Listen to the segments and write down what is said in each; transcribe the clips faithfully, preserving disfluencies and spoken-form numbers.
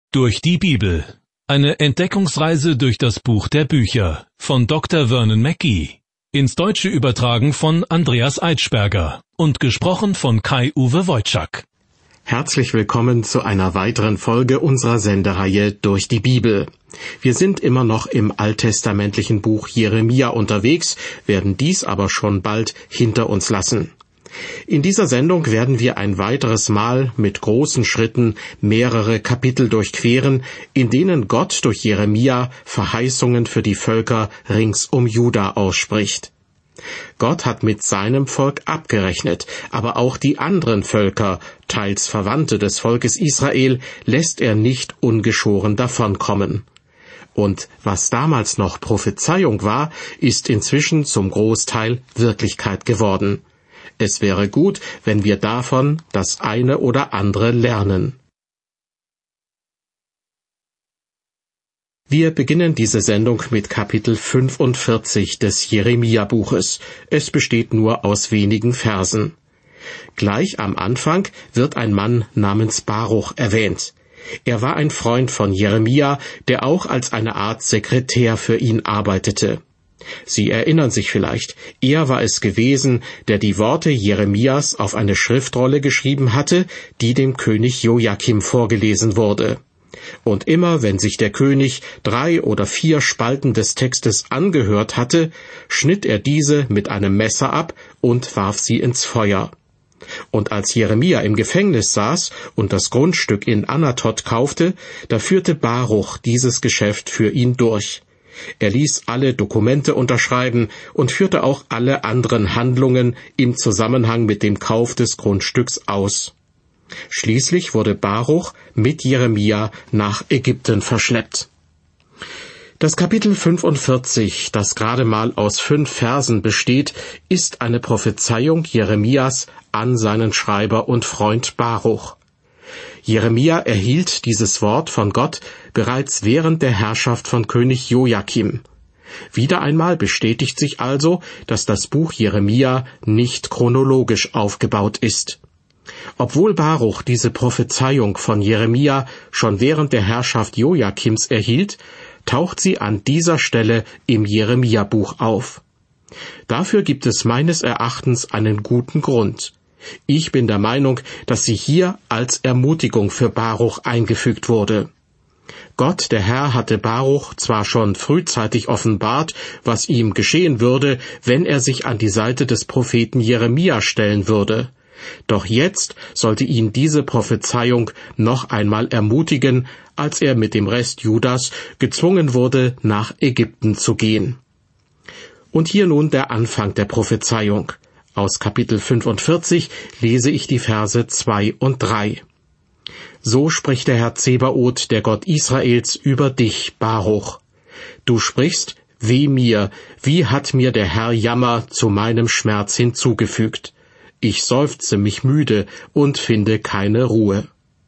Durch die Bibel. Eine Entdeckungsreise durch das Buch der Bücher von Doktor Vernon Mackey. Ins Deutsche übertragen von Andreas Eitschberger und gesprochen von Kai-Uwe Wojczak. Herzlich willkommen zu einer weiteren Folge unserer Sendereihe Durch die Bibel. Wir sind immer noch im alttestamentlichen Buch Jeremia unterwegs, werden dies aber schon bald hinter uns lassen. In dieser Sendung werden wir ein weiteres Mal mit großen Schritten mehrere Kapitel durchqueren, in denen Gott durch Jeremia Verheißungen für die Völker rings um Juda ausspricht. Gott hat mit seinem Volk abgerechnet, aber auch die anderen Völker, teils Verwandte des Volkes Israel, lässt er nicht ungeschoren davonkommen. Und was damals noch Prophezeiung war, ist inzwischen zum Großteil Wirklichkeit geworden. Es wäre gut, wenn wir davon das eine oder andere lernen. Wir beginnen diese Sendung mit Kapitel fünfundvierzig des Jeremia-Buches. Es besteht nur aus wenigen Versen. Gleich am Anfang wird ein Mann namens Baruch erwähnt. Er war ein Freund von Jeremia, der auch als eine Art Sekretär für ihn arbeitete. Sie erinnern sich vielleicht, er war es gewesen, der die Worte Jeremias auf eine Schriftrolle geschrieben hatte, die dem König Jojakim vorgelesen wurde. Und immer, wenn sich der König drei oder vier Spalten des Textes angehört hatte, schnitt er diese mit einem Messer ab und warf sie ins Feuer. Und als Jeremia im Gefängnis saß und das Grundstück in Anatot kaufte, da führte Baruch dieses Geschäft für ihn durch. Er ließ alle Dokumente unterschreiben und führte auch alle anderen Handlungen im Zusammenhang mit dem Kauf des Grundstücks aus. Schließlich wurde Baruch mit Jeremia nach Ägypten verschleppt. Das Kapitel fünfundvierzig, das gerade mal aus fünf Versen besteht, ist eine Prophezeiung Jeremias an seinen Schreiber und Freund Baruch. Jeremia erhielt dieses Wort von Gott bereits während der Herrschaft von König Jojakim. Wieder einmal bestätigt sich also, dass das Buch Jeremia nicht chronologisch aufgebaut ist. Obwohl Baruch diese Prophezeiung von Jeremia schon während der Herrschaft Jojakims erhielt, taucht sie an dieser Stelle im Jeremia-Buch auf. Dafür gibt es meines Erachtens einen guten Grund. Ich bin der Meinung, dass sie hier als Ermutigung für Baruch eingefügt wurde. Gott, der Herr, hatte Baruch zwar schon frühzeitig offenbart, was ihm geschehen würde, wenn er sich an die Seite des Propheten Jeremia stellen würde. Doch jetzt sollte ihn diese Prophezeiung noch einmal ermutigen, als er mit dem Rest Judas gezwungen wurde, nach Ägypten zu gehen. Und hier nun der Anfang der Prophezeiung. Aus Kapitel fünfundvierzig lese ich die Verse zwei und drei. So spricht der Herr Zebaoth, der Gott Israels, über dich, Baruch. Du sprichst, weh mir, wie hat mir der Herr Jammer zu meinem Schmerz hinzugefügt. Ich seufze mich müde und finde keine Ruhe.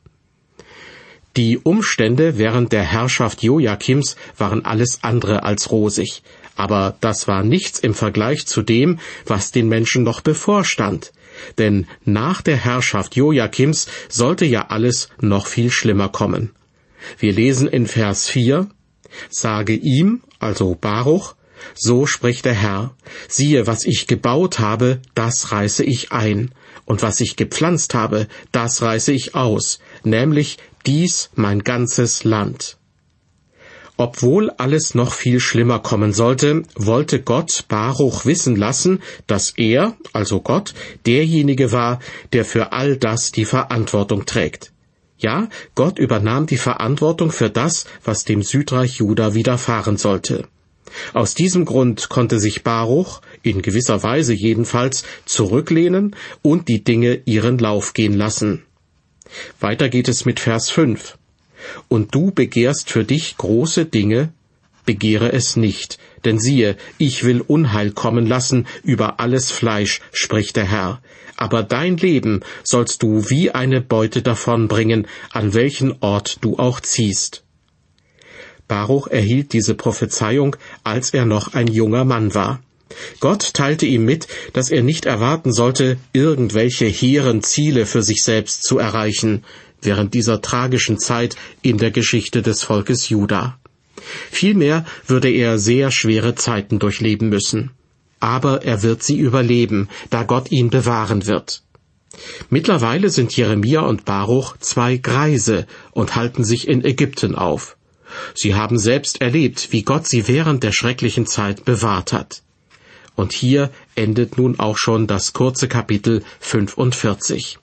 Die Umstände während der Herrschaft Jojakims waren alles andere als rosig. Aber das war nichts im Vergleich zu dem, was den Menschen noch bevorstand. Denn nach der Herrschaft Jojakims sollte ja alles noch viel schlimmer kommen. Wir lesen in Vers vier, Sage ihm, also Baruch, so spricht der Herr, siehe, was ich gebaut habe, das reiße ich ein, und was ich gepflanzt habe, das reiße ich aus, nämlich dies mein ganzes Land. Obwohl alles noch viel schlimmer kommen sollte, wollte Gott Baruch wissen lassen, dass er, also Gott, derjenige war, der für all das die Verantwortung trägt. Ja, Gott übernahm die Verantwortung für das, was dem Südreich Juda widerfahren sollte. Aus diesem Grund konnte sich Baruch, in gewisser Weise jedenfalls, zurücklehnen und die Dinge ihren Lauf gehen lassen. Weiter geht es mit Vers fünf. Und du begehrst für dich große Dinge, begehre es nicht, denn siehe, ich will Unheil kommen lassen über alles Fleisch, spricht der Herr. Aber dein Leben sollst du wie eine Beute davonbringen, an welchen Ort du auch ziehst. Baruch erhielt diese Prophezeiung, als er noch ein junger Mann war. Gott teilte ihm mit, dass er nicht erwarten sollte, irgendwelche hehren Ziele für sich selbst zu erreichen. während dieser tragischen Zeit in der Geschichte des Volkes Juda. Vielmehr würde er sehr schwere Zeiten durchleben müssen. Aber er wird sie überleben, da Gott ihn bewahren wird. Mittlerweile sind Jeremia und Baruch zwei Greise und halten sich in Ägypten auf. Sie haben selbst erlebt, wie Gott sie während der schrecklichen Zeit bewahrt hat. Und hier endet nun auch schon das kurze Kapitel fünfundvierzig.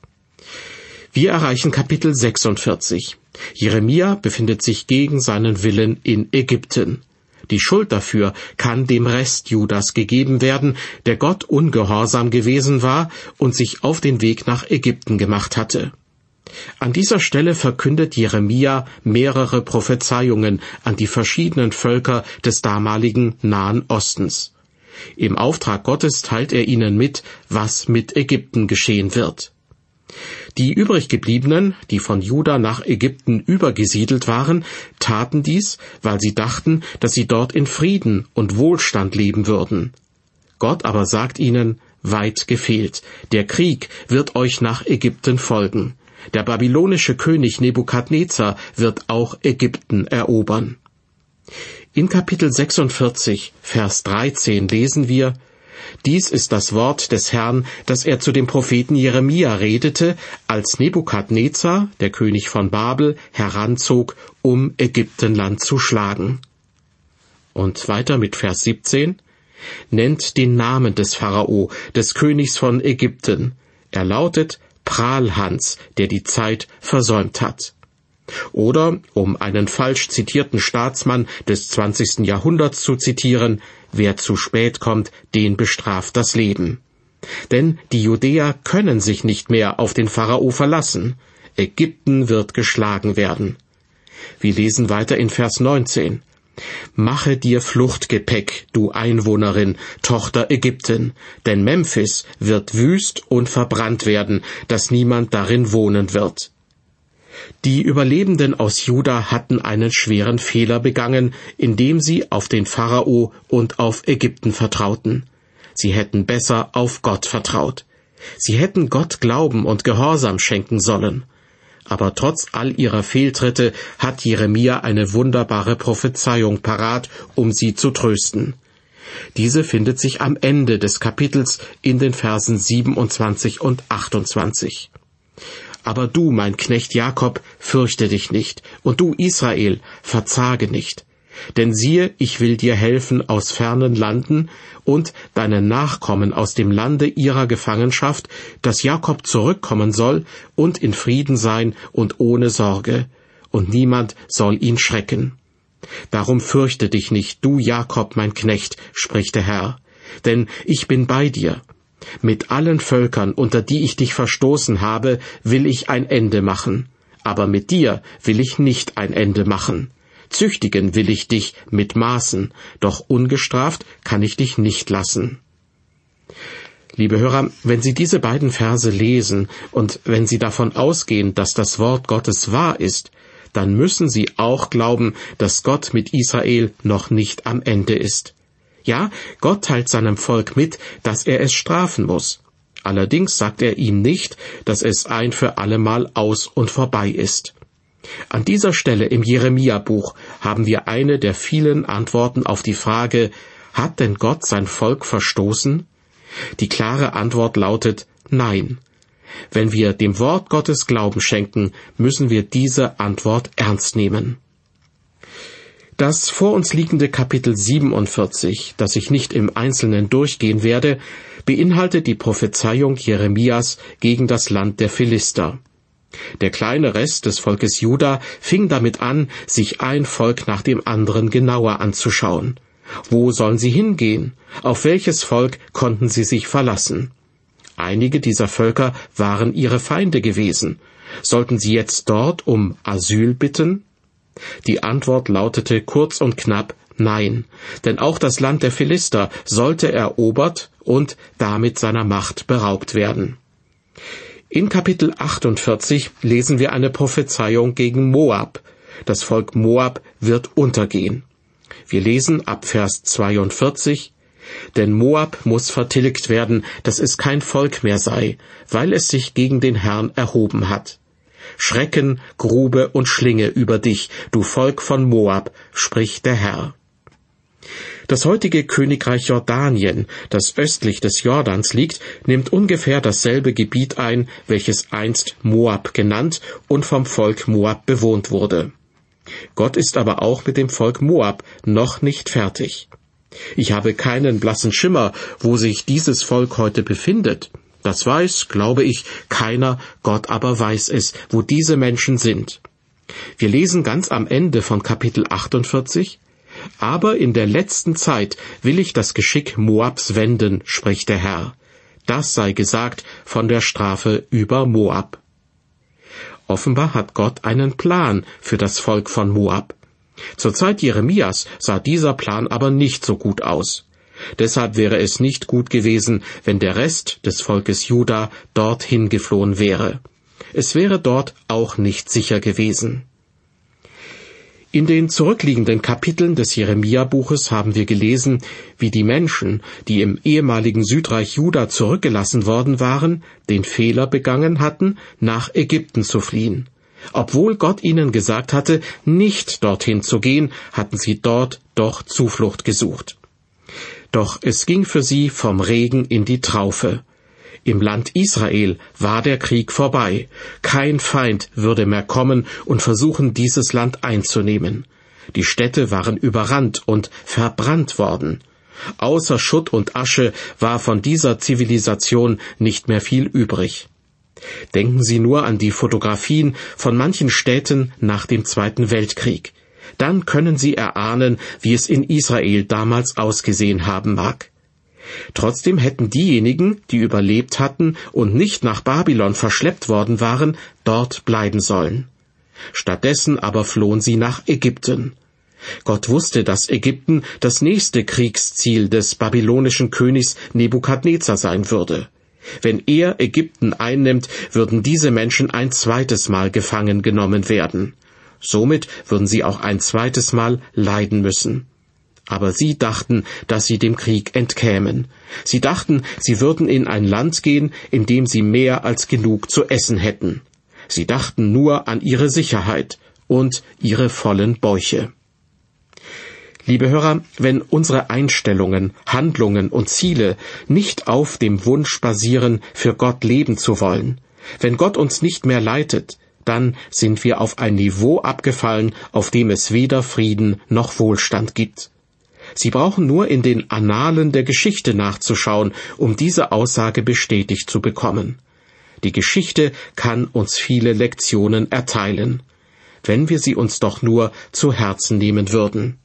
Wir erreichen Kapitel sechsundvierzig. Jeremia befindet sich gegen seinen Willen in Ägypten. Die Schuld dafür kann dem Rest Judas gegeben werden, der Gott ungehorsam gewesen war und sich auf den Weg nach Ägypten gemacht hatte. An dieser Stelle verkündet Jeremia mehrere Prophezeiungen an die verschiedenen Völker des damaligen Nahen Ostens. Im Auftrag Gottes teilt er ihnen mit, was mit Ägypten geschehen wird. Die übriggebliebenen, die von Juda nach Ägypten übergesiedelt waren, taten dies, weil sie dachten, dass sie dort in Frieden und Wohlstand leben würden. Gott aber sagt ihnen, weit gefehlt, der Krieg wird euch nach Ägypten folgen. Der babylonische König Nebukadnezar wird auch Ägypten erobern. In Kapitel sechsundvierzig, Vers dreizehn lesen wir, dies ist das Wort des Herrn, das er zu dem Propheten Jeremia redete, als Nebukadnezar, der König von Babel, heranzog, um Ägyptenland zu schlagen. Und weiter mit Vers siebzehn, nennt den Namen des Pharao, des Königs von Ägypten. Er lautet Prahlhans, der die Zeit versäumt hat. Oder, um einen falsch zitierten Staatsmann des zwanzigsten Jahrhunderts zu zitieren, wer zu spät kommt, den bestraft das Leben. Denn die Judäer können sich nicht mehr auf den Pharao verlassen. Ägypten wird geschlagen werden. Wir lesen weiter in Vers neunzehn. Mache dir Fluchtgepäck, du Einwohnerin, Tochter Ägypten, denn Memphis wird wüst und verbrannt werden, dass niemand darin wohnen wird. Die Überlebenden aus Juda hatten einen schweren Fehler begangen, indem sie auf den Pharao und auf Ägypten vertrauten. Sie hätten besser auf Gott vertraut. Sie hätten Gott Glauben und Gehorsam schenken sollen. Aber trotz all ihrer Fehltritte hat Jeremia eine wunderbare Prophezeiung parat, um sie zu trösten. Diese findet sich am Ende des Kapitels in den Versen siebenundzwanzig und achtundzwanzig. Aber du, mein Knecht Jakob, fürchte dich nicht, und du, Israel, verzage nicht. Denn siehe, ich will dir helfen aus fernen Landen und deinen Nachkommen aus dem Lande ihrer Gefangenschaft, dass Jakob zurückkommen soll und in Frieden sein und ohne Sorge, und niemand soll ihn schrecken. Darum fürchte dich nicht, du Jakob, mein Knecht, spricht der Herr, denn ich bin bei dir. Mit allen Völkern, unter die ich dich verstoßen habe, will ich ein Ende machen. Aber mit dir will ich nicht ein Ende machen. Züchtigen will ich dich mit Maßen, doch ungestraft kann ich dich nicht lassen. Liebe Hörer, wenn Sie diese beiden Verse lesen und wenn Sie davon ausgehen, dass das Wort Gottes wahr ist, dann müssen Sie auch glauben, dass Gott mit Israel noch nicht am Ende ist. Ja, Gott teilt seinem Volk mit, dass er es strafen muss. Allerdings sagt er ihm nicht, dass es ein für allemal aus und vorbei ist. An dieser Stelle im Jeremia-Buch haben wir eine der vielen Antworten auf die Frage, hat denn Gott sein Volk verstoßen? Die klare Antwort lautet nein. Wenn wir dem Wort Gottes Glauben schenken, müssen wir diese Antwort ernst nehmen. Das vor uns liegende Kapitel siebenundvierzig, das ich nicht im Einzelnen durchgehen werde, beinhaltet die Prophezeiung Jeremias gegen das Land der Philister. Der kleine Rest des Volkes Juda fing damit an, sich ein Volk nach dem anderen genauer anzuschauen. Wo sollen sie hingehen? Auf welches Volk konnten sie sich verlassen? Einige dieser Völker waren ihre Feinde gewesen. Sollten sie jetzt dort um Asyl bitten? Die Antwort lautete kurz und knapp nein, denn auch das Land der Philister sollte erobert und damit seiner Macht beraubt werden. In Kapitel achtundvierzig lesen wir eine Prophezeiung gegen Moab. Das Volk Moab wird untergehen. Wir lesen ab Vers zweiundvierzig, denn Moab muss vertilgt werden, dass es kein Volk mehr sei, weil es sich gegen den Herrn erhoben hat. Schrecken, Grube und Schlinge über dich, du Volk von Moab, spricht der Herr. Das heutige Königreich Jordanien, das östlich des Jordans liegt, nimmt ungefähr dasselbe Gebiet ein, welches einst Moab genannt und vom Volk Moab bewohnt wurde. Gott ist aber auch mit dem Volk Moab noch nicht fertig. Ich habe keinen blassen Schimmer, wo sich dieses Volk heute befindet. Das weiß, glaube ich, keiner, Gott aber weiß es, wo diese Menschen sind. Wir lesen ganz am Ende von Kapitel achtundvierzig, aber in der letzten Zeit will ich das Geschick Moabs wenden, spricht der Herr. Das sei gesagt von der Strafe über Moab. Offenbar hat Gott einen Plan für das Volk von Moab. Zur Zeit Jeremias sah dieser Plan aber nicht so gut aus. Deshalb wäre es nicht gut gewesen, wenn der Rest des Volkes Juda dorthin geflohen wäre. Es wäre dort auch nicht sicher gewesen. In den zurückliegenden Kapiteln des Jeremia-Buches haben wir gelesen, wie die Menschen, die im ehemaligen Südreich Juda zurückgelassen worden waren, den Fehler begangen hatten, nach Ägypten zu fliehen. Obwohl Gott ihnen gesagt hatte, nicht dorthin zu gehen, hatten sie dort doch Zuflucht gesucht. Doch es ging für sie vom Regen in die Traufe. Im Land Israel war der Krieg vorbei. Kein Feind würde mehr kommen und versuchen, dieses Land einzunehmen. Die Städte waren überrannt und verbrannt worden. Außer Schutt und Asche war von dieser Zivilisation nicht mehr viel übrig. Denken Sie nur an die Fotografien von manchen Städten nach dem Zweiten Weltkrieg. Dann können Sie erahnen, wie es in Israel damals ausgesehen haben mag. Trotzdem hätten diejenigen, die überlebt hatten und nicht nach Babylon verschleppt worden waren, dort bleiben sollen. Stattdessen aber flohen sie nach Ägypten. Gott wusste, dass Ägypten das nächste Kriegsziel des babylonischen Königs Nebukadnezar sein würde. Wenn er Ägypten einnimmt, würden diese Menschen ein zweites Mal gefangen genommen werden. Somit würden sie auch ein zweites Mal leiden müssen. Aber sie dachten, dass sie dem Krieg entkämen. Sie dachten, sie würden in ein Land gehen, in dem sie mehr als genug zu essen hätten. Sie dachten nur an ihre Sicherheit und ihre vollen Bäuche. Liebe Hörer, wenn unsere Einstellungen, Handlungen und Ziele nicht auf dem Wunsch basieren, für Gott leben zu wollen, wenn Gott uns nicht mehr leitet, dann sind wir auf ein Niveau abgefallen, auf dem es weder Frieden noch Wohlstand gibt. Sie brauchen nur in den Annalen der Geschichte nachzuschauen, um diese Aussage bestätigt zu bekommen. Die Geschichte kann uns viele Lektionen erteilen, wenn wir sie uns doch nur zu Herzen nehmen würden.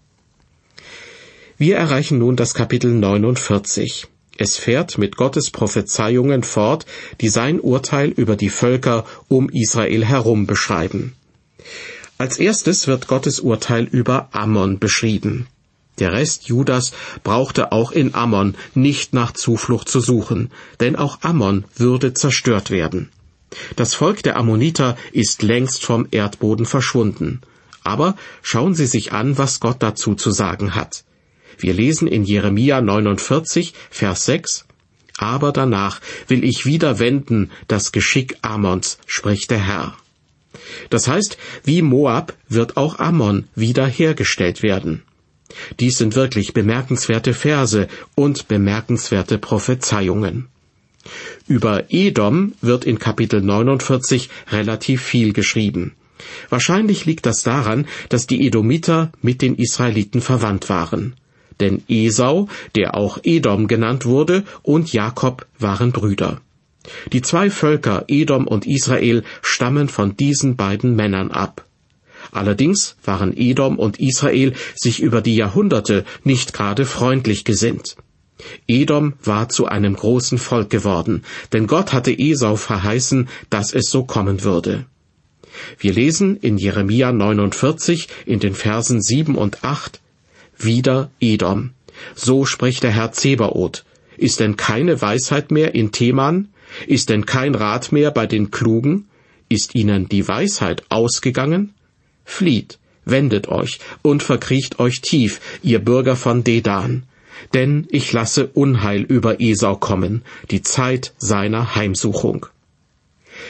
Wir erreichen nun das Kapitel neunundvierzig. Es fährt mit Gottes Prophezeiungen fort, die sein Urteil über die Völker um Israel herum beschreiben. Als erstes wird Gottes Urteil über Ammon beschrieben. Der Rest Judas brauchte auch in Ammon nicht nach Zuflucht zu suchen, denn auch Ammon würde zerstört werden. Das Volk der Ammoniter ist längst vom Erdboden verschwunden. Aber schauen Sie sich an, was Gott dazu zu sagen hat. Wir lesen in Jeremia neunundvierzig, Vers sechs, »Aber danach will ich wieder wenden das Geschick Ammons, spricht der Herr.« Das heißt, wie Moab wird auch Ammon wieder hergestellt werden. Dies sind wirklich bemerkenswerte Verse und bemerkenswerte Prophezeiungen. Über Edom wird in Kapitel neunundvierzig relativ viel geschrieben. Wahrscheinlich liegt das daran, dass die Edomiter mit den Israeliten verwandt waren. Denn Esau, der auch Edom genannt wurde, und Jakob waren Brüder. Die zwei Völker, Edom und Israel, stammen von diesen beiden Männern ab. Allerdings waren Edom und Israel sich über die Jahrhunderte nicht gerade freundlich gesinnt. Edom war zu einem großen Volk geworden, denn Gott hatte Esau verheißen, dass es so kommen würde. Wir lesen in Jeremia neunundvierzig in den Versen sieben und acht, »Wieder Edom. So spricht der Herr Zebaoth. Ist denn keine Weisheit mehr in Teman? Ist denn kein Rat mehr bei den Klugen? Ist ihnen die Weisheit ausgegangen? Flieht, wendet euch und verkriecht euch tief, ihr Bürger von Dedan. Denn ich lasse Unheil über Esau kommen, die Zeit seiner Heimsuchung.«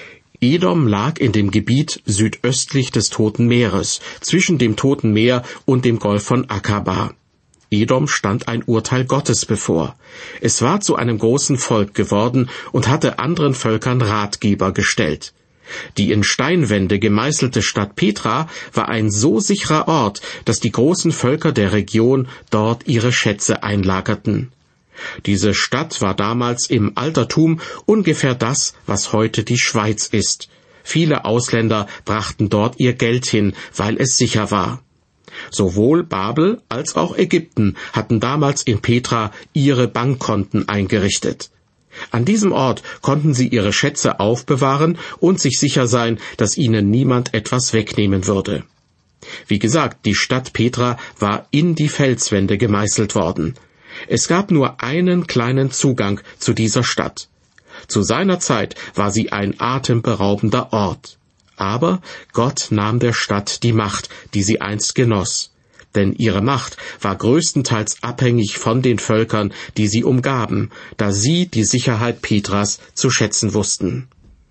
Edom lag in dem Gebiet südöstlich des Toten Meeres, zwischen dem Toten Meer und dem Golf von Akaba. Edom stand ein Urteil Gottes bevor. Es war zu einem großen Volk geworden und hatte anderen Völkern Ratgeber gestellt. Die in Steinwände gemeißelte Stadt Petra war ein so sicherer Ort, dass die großen Völker der Region dort ihre Schätze einlagerten. Diese Stadt war damals im Altertum ungefähr das, was heute die Schweiz ist. Viele Ausländer brachten dort ihr Geld hin, weil es sicher war. Sowohl Babel als auch Ägypten hatten damals in Petra ihre Bankkonten eingerichtet. An diesem Ort konnten sie ihre Schätze aufbewahren und sich sicher sein, dass ihnen niemand etwas wegnehmen würde. Wie gesagt, die Stadt Petra war in die Felswände gemeißelt worden. Es gab nur einen kleinen Zugang zu dieser Stadt. Zu seiner Zeit war sie ein atemberaubender Ort. Aber Gott nahm der Stadt die Macht, die sie einst genoss. Denn ihre Macht war größtenteils abhängig von den Völkern, die sie umgaben, da sie die Sicherheit Petras zu schätzen wussten.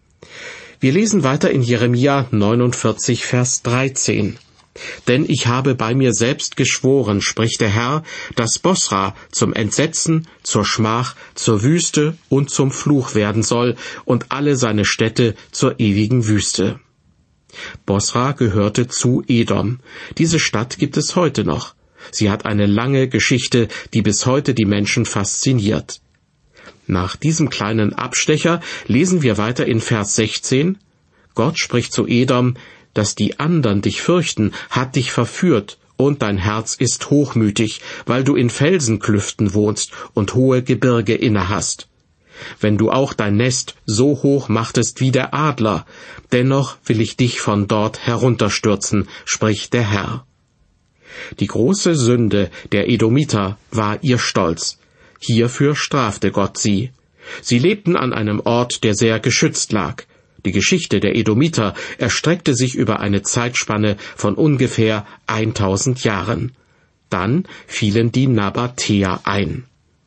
Wir lesen weiter in Jeremia neunundvierzig, Vers dreizehn. Denn ich habe bei mir selbst geschworen, spricht der Herr, dass Bosra zum Entsetzen, zur Schmach, zur Wüste und zum Fluch werden soll und alle seine Städte zur ewigen Wüste. Bosra gehörte zu Edom. Diese Stadt gibt es heute noch. Sie hat eine lange Geschichte, die bis heute die Menschen fasziniert. Nach diesem kleinen Abstecher lesen wir weiter in Vers sechzehn. Gott spricht zu Edom, dass die andern dich fürchten, hat dich verführt, und dein Herz ist hochmütig, weil du in Felsenklüften wohnst und hohe Gebirge innehast. Wenn du auch dein Nest so hoch machtest wie der Adler, dennoch will ich dich von dort herunterstürzen, spricht der Herr. Die große Sünde der Edomiter war ihr Stolz. Hierfür strafte Gott sie. Sie lebten an einem Ort, der sehr geschützt lag. Die Geschichte der Edomiter erstreckte sich über eine Zeitspanne von ungefähr tausend Jahren. Dann fielen die Nabatäer ein.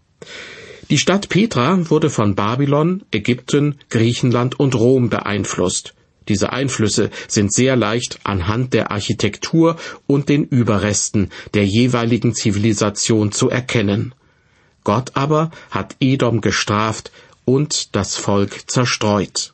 Die Stadt Petra wurde von Babylon, Ägypten, Griechenland und Rom beeinflusst. Diese Einflüsse sind sehr leicht anhand der Architektur und den Überresten der jeweiligen Zivilisation zu erkennen. Gott aber hat Edom gestraft und das Volk zerstreut.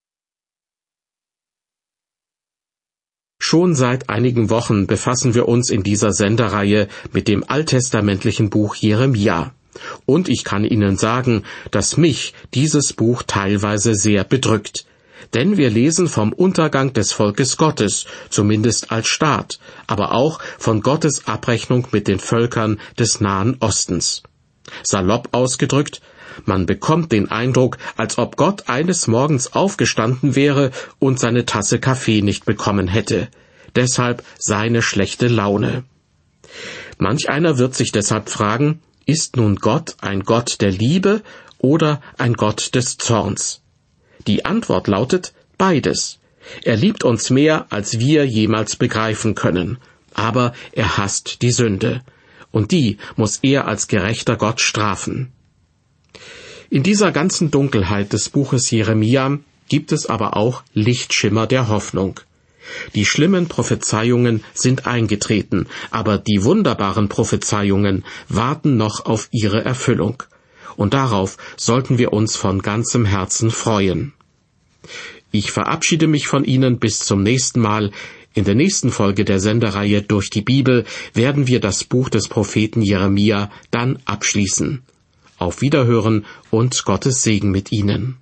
Schon seit einigen Wochen befassen wir uns in dieser Sendereihe mit dem alttestamentlichen Buch Jeremia. Und ich kann Ihnen sagen, dass mich dieses Buch teilweise sehr bedrückt. Denn wir lesen vom Untergang des Volkes Gottes, zumindest als Staat, aber auch von Gottes Abrechnung mit den Völkern des Nahen Ostens. Salopp ausgedrückt, man bekommt den Eindruck, als ob Gott eines Morgens aufgestanden wäre und seine Tasse Kaffee nicht bekommen hätte. Deshalb seine schlechte Laune. Manch einer wird sich deshalb fragen, ist nun Gott ein Gott der Liebe oder ein Gott des Zorns? Die Antwort lautet beides. Er liebt uns mehr, als wir jemals begreifen können, aber er hasst die Sünde. Und die muss er als gerechter Gott strafen. In dieser ganzen Dunkelheit des Buches Jeremia gibt es aber auch Lichtschimmer der Hoffnung. Die schlimmen Prophezeiungen sind eingetreten, aber die wunderbaren Prophezeiungen warten noch auf ihre Erfüllung. Und darauf sollten wir uns von ganzem Herzen freuen. Ich verabschiede mich von Ihnen bis zum nächsten Mal. In der nächsten Folge der Sendereihe Durch die Bibel werden wir das Buch des Propheten Jeremia dann abschließen. Auf Wiederhören und Gottes Segen mit Ihnen.